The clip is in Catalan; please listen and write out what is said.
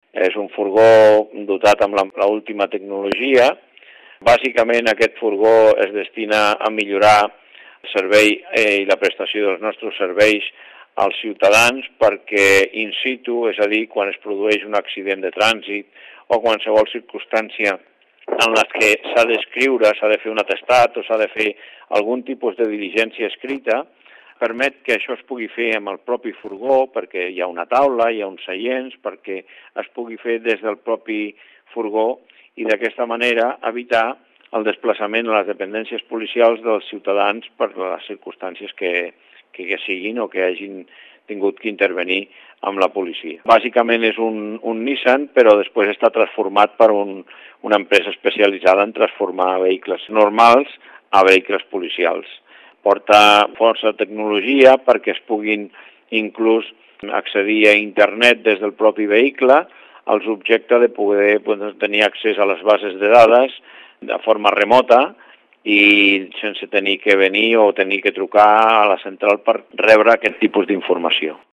És un furgó dotat amb l'última tecnologia. Bàsicament aquest furgó es destina a millorar el servei i la prestació dels nostres serveis als ciutadans perquè in situ, és a dir, quan es produeix un accident de trànsit o qualsevol circumstància en les que s'ha d'escriure, s'ha de fer un atestat o s'ha de fer algun tipus de diligència escrita, permet que això es pugui fer amb el propi furgó, perquè hi ha una taula, hi ha uns seients, perquè es pugui fer des del propi furgó i d'aquesta manera evitar el desplaçament a les dependències policials dels ciutadans per les circumstàncies que siguin o que hagin tingut que intervenir amb la policia. Bàsicament és un Nissan, però després està transformat per una empresa especialitzada en transformar vehicles normals a vehicles policials. Porta força tecnologia perquè es puguin inclús accedir a internet des del propi vehicle, als objectes de poder tenir accés a les bases de dades de forma remota i sense tenir que venir o tenir que trucar a la central per rebre aquest tipus d'informació.